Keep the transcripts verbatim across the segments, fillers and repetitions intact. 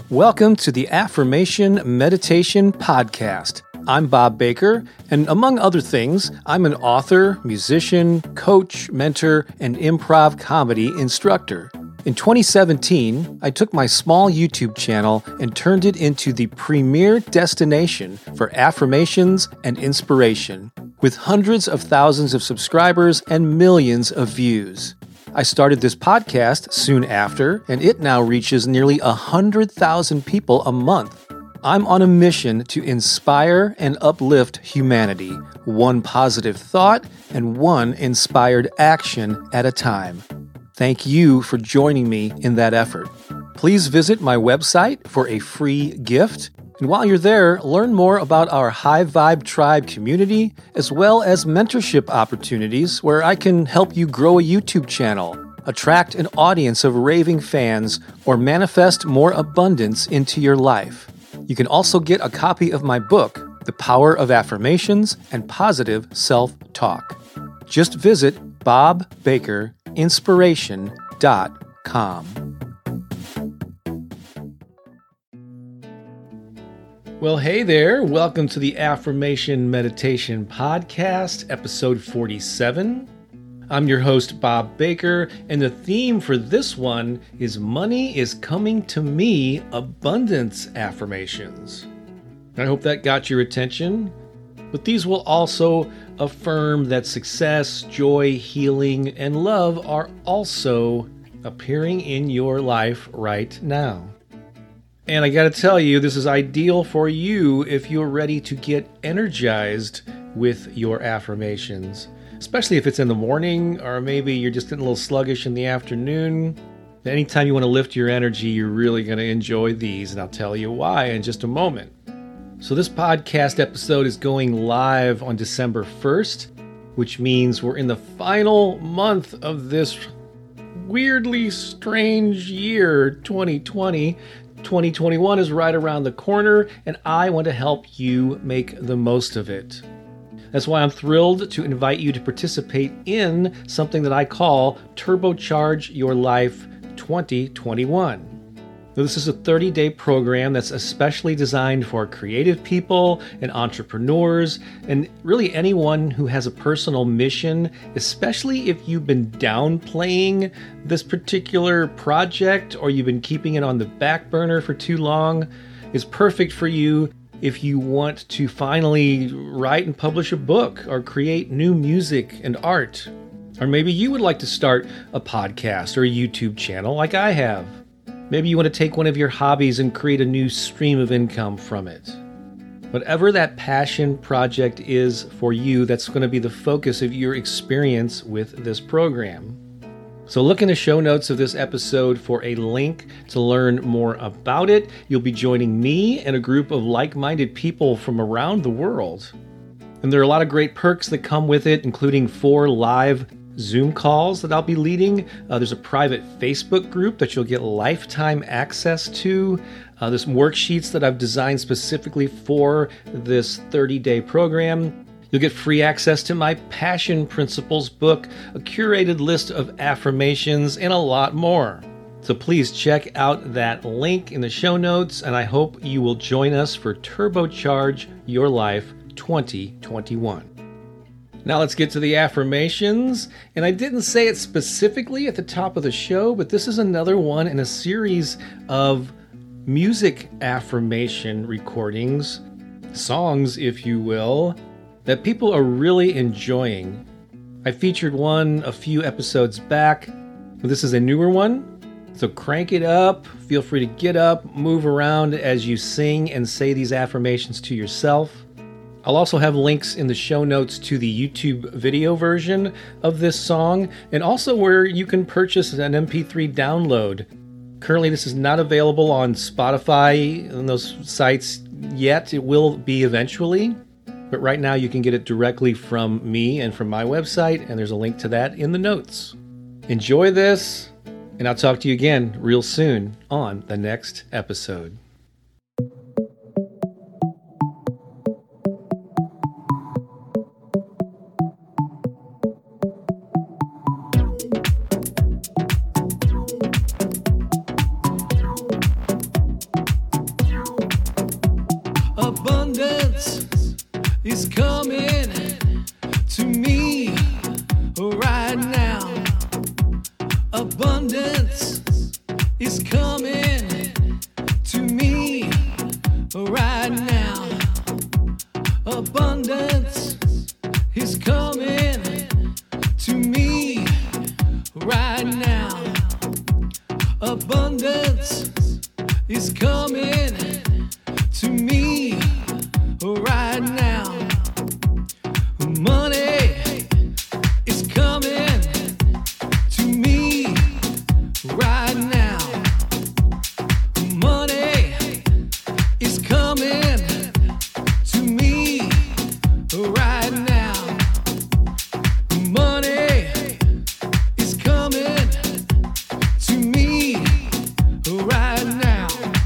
Welcome to the Affirmation Meditation Podcast. I'm Bob Baker, and among other things, I'm an author, musician, coach, mentor, and improv comedy instructor. In twenty seventeen, I took my small YouTube channel and turned it into the premier destination for affirmations and inspiration, with hundreds of thousands of subscribers and millions of views. I started this podcast soon after, and it now reaches nearly one hundred thousand people a month. I'm on a mission to inspire and uplift humanity, one positive thought and one inspired action at a time. Thank you for joining me in that effort. Please visit my website for a free gift. And while you're there, learn more about our High Vibe Tribe community, as well as mentorship opportunities where I can help you grow a YouTube channel, attract an audience of raving fans, or manifest more abundance into your life. You can also get a copy of my book, The Power of Affirmations and Positive Self-Talk. Just visit bob baker inspiration dot com. Well, hey there. Welcome to the Affirmation Meditation Podcast, episode forty-seven. I'm your host, Bob Baker, and the theme for this one is Money is Coming to Me, Abundance Affirmations. I hope that got your attention, but these will also affirm that success, joy, healing, and love are also appearing in your life right now. And I gotta tell you, this is ideal for you if you're ready to get energized with your affirmations, especially if it's in the morning or maybe you're just getting a little sluggish in the afternoon. Anytime you want to lift your energy, you're really going to enjoy these, and I'll tell you why in just a moment. So this podcast episode is going live on December first, which means we're in the final month of this weirdly strange year, twenty twenty. twenty twenty-one is right around the corner, and I want to help you make the most of it. That's why I'm thrilled to invite you to participate in something that I call Turbocharge Your Life twenty twenty-one. Now, this is a thirty-day program that's especially designed for creative people and entrepreneurs, and really anyone who has a personal mission, especially if you've been downplaying this particular project or you've been keeping it on the back burner for too long, is perfect for you if you want to finally write and publish a book or create new music and art. Or maybe you would like to start a podcast or a YouTube channel like I have. Maybe you want to take one of your hobbies and create a new stream of income from it. Whatever that passion project is for you, that's going to be the focus of your experience with this program. So look in the show notes of this episode for a link to learn more about it. You'll be joining me and a group of like-minded people from around the world. And there are a lot of great perks that come with it, including four live Zoom calls that I'll be leading. Uh, there's a private Facebook group that you'll get lifetime access to. Uh, there's worksheets that I've designed specifically for this thirty-day program. You'll get free access to my Passion Principles book, a curated list of affirmations, and a lot more. So please check out that link in the show notes, and I hope you will join us for Turbocharge Your Life twenty twenty-one. Now let's get to the affirmations, and I didn't say it specifically at the top of the show, but this is another one in a series of music affirmation recordings, songs if you will, that people are really enjoying. I featured one a few episodes back, but this is a newer one, so crank it up, feel free to get up, move around as you sing and say these affirmations to yourself. I'll also have links in the show notes to the YouTube video version of this song, and also where you can purchase an M P three download. Currently, this is not available on Spotify and those sites yet. It will be eventually, but right now you can get it directly from me and from my website, and there's a link to that in the notes. Enjoy this, and I'll talk to you again real soon on the next episode. is coming to me right now. Abundance is coming to me right now. Abundance is coming to me right now. Abundance is coming to me right now. Money is coming to me right now. Money is coming to me right now. Money is coming to me right now.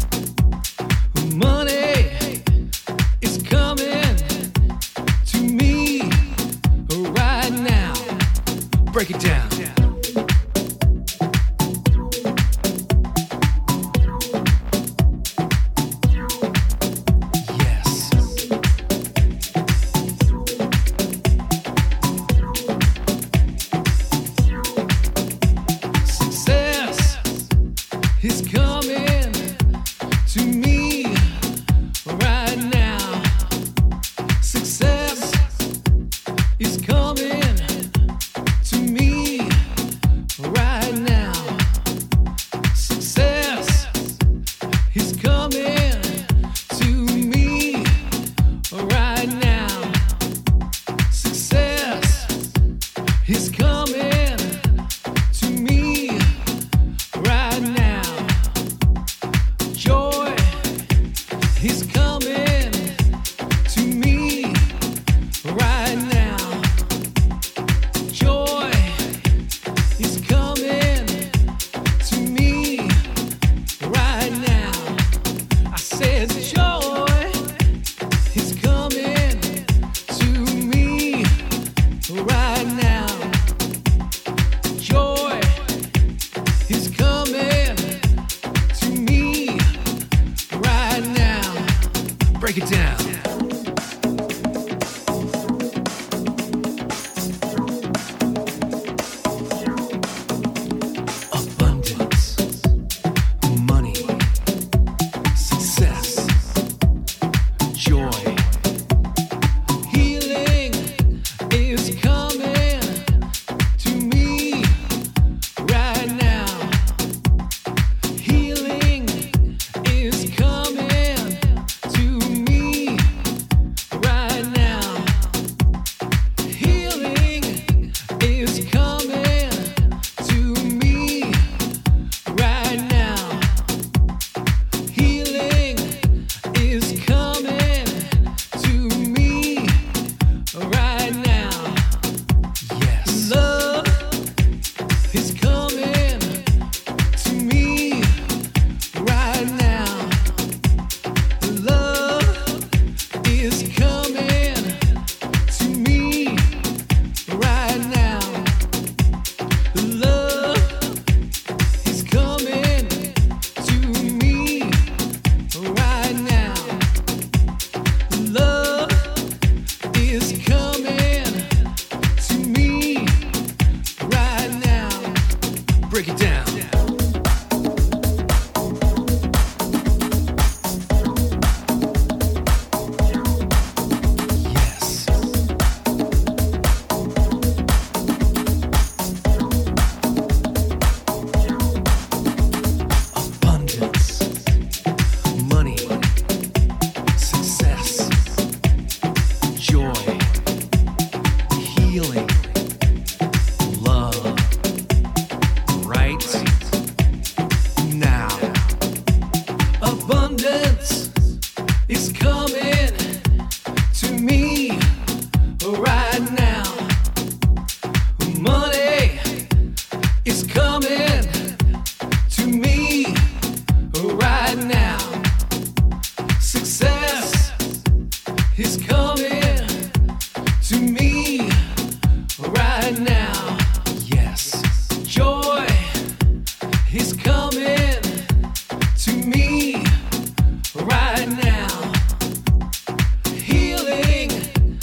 Money is coming to me right now. Break it down. Yes. Success is coming to me right now. Success is coming to me right now. Success is coming to me right now. Success is coming to me right now. Joy is coming to me right now. Joy is coming to me right now. I said joy is coming to me right now. Joy is coming to me right now. Break it down. Abundance, money, success, joy, healing is coming to me right now. Healing is coming to me right now. Healing is coming to me right now. Healing is coming to me right now. Yes. Love is coming to me right now. Love is coming to me right now. Love is coming to me right now. Love is coming to me right now. Break it down. Yes. Abundance, money, success, joy, healing, love, right now. Abundance is coming to me right now. Money is coming to me right now. Success is coming to me right now. Yes. Joy is coming to me right now. Healing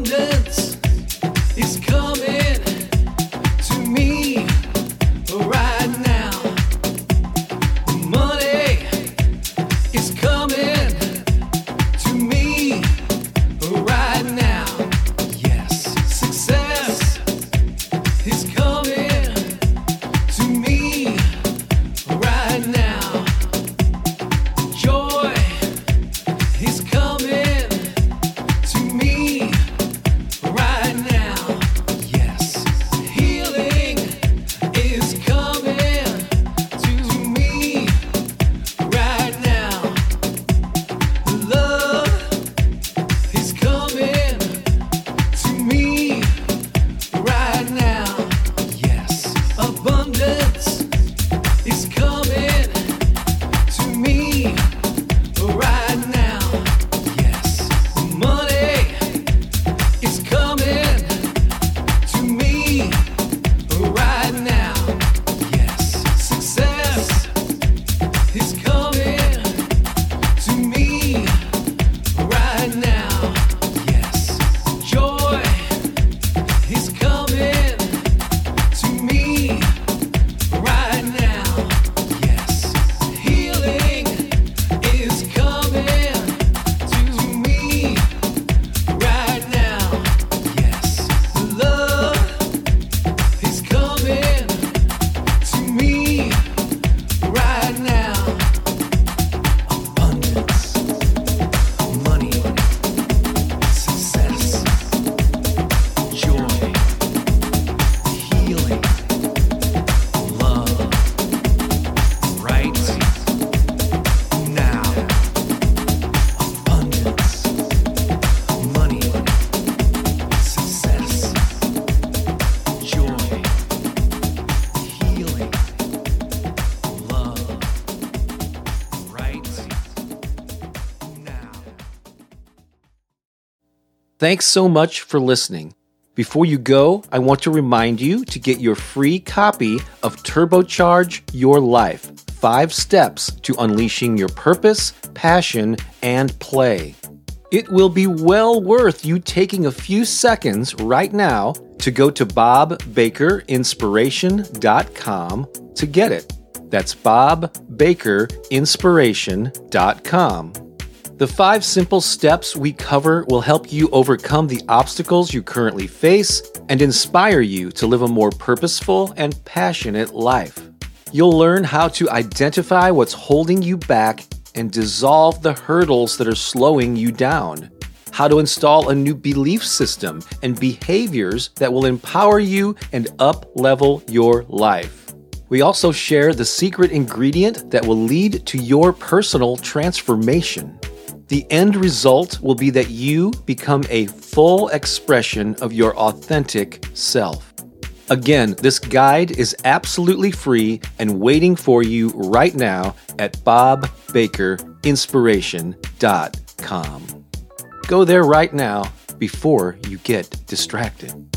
Abundance is coming to me right now. Money is coming to me right now. Yes, success is coming to me right now. Joy is coming to me right now. Yes, healing is coming to me right now. Love is coming to me right now. Yes, abundance is coming to me right now. Yes, money is coming to me right now. Yes, success is coming to me right now. Yes, joy is coming to me right now. Yes, healing is coming to me right now. Yes, love is coming to me right now. Abundance, money, success, joy, healing, love, right now. Abundance, money, success, joy, healing, love, right now. Thanks so much for listening. Before you go, I want to remind you to get your free copy of Turbocharge Your Life, Five Steps to Unleashing Your Purpose, Passion, and Play. It will be well worth you taking a few seconds right now to go to bob baker inspiration dot com to get it. That's bob baker inspiration dot com. The five simple steps we cover will help you overcome the obstacles you currently face and inspire you to live a more purposeful and passionate life. You'll learn how to identify what's holding you back and dissolve the hurdles that are slowing you down, how to install a new belief system and behaviors that will empower you and up-level your life. We also share the secret ingredient that will lead to your personal transformation. The end result will be that you become a full expression of your authentic self. Again, this guide is absolutely free and waiting for you right now at bob baker inspiration dot com. Go there right now before you get distracted.